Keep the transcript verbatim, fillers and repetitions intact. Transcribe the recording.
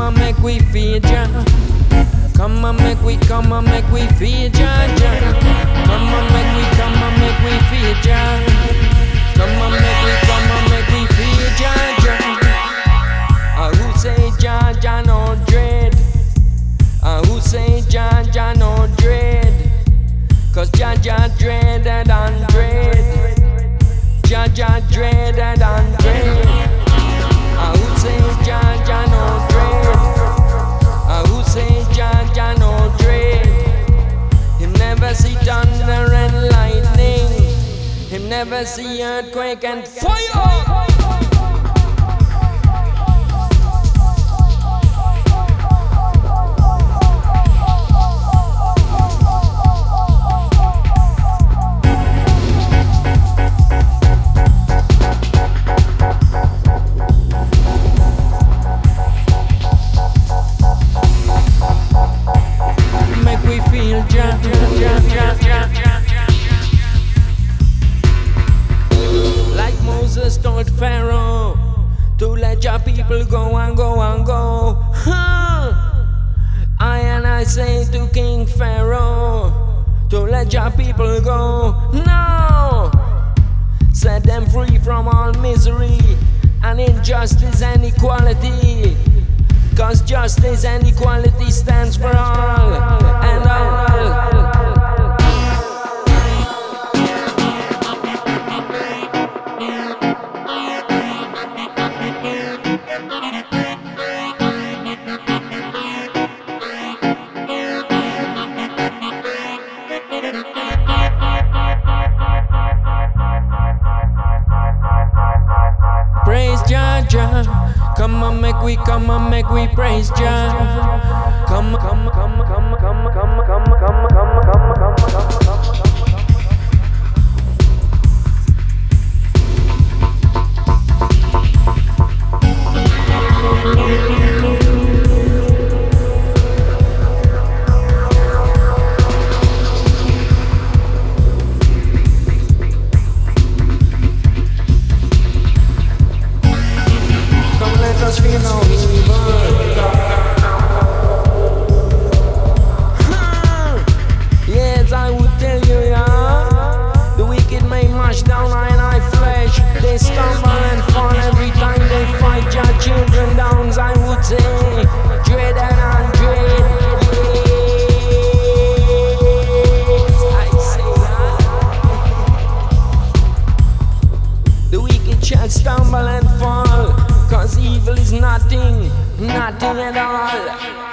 on, make we feel Jah. Come on, make we, come on, make we feel Jah, Jah. Come on, make we, come on, make we feel Jah. Come on, make we, come on, make we feel Jah, Jah. Uh, who say Jah, Jah no dread? Uh, who say Jah, Jah no dread? Cause Jah, Jah dread and undread. Jah, Jah dread and undread. Uh, who say Jah, Jah no dread? Uh, who say Jah, Jah no dread? Him never see thunder and lightning. Him never see earthquake and fire. Like Moses told Pharaoh to let your people go and go and go. Huh. I and I say to King Pharaoh to let your people go. No, set them free from all misery and injustice and equality. Cause justice and equality stands for all and all. Praise Jah, Jah. Come on, make we, come on, make we praise Jah. Come, come, come, come, come, come, come, come, come, come, come, come, come. Feel no evil. Yes, I would tell you, yeah. The wicked may mash down I and I flesh. They stumble and fall every time they fight your children down. I would say, dread and undread. Yes, I say that. The wicked shall stumble and fall. Cause evil is nothing, nothing at all.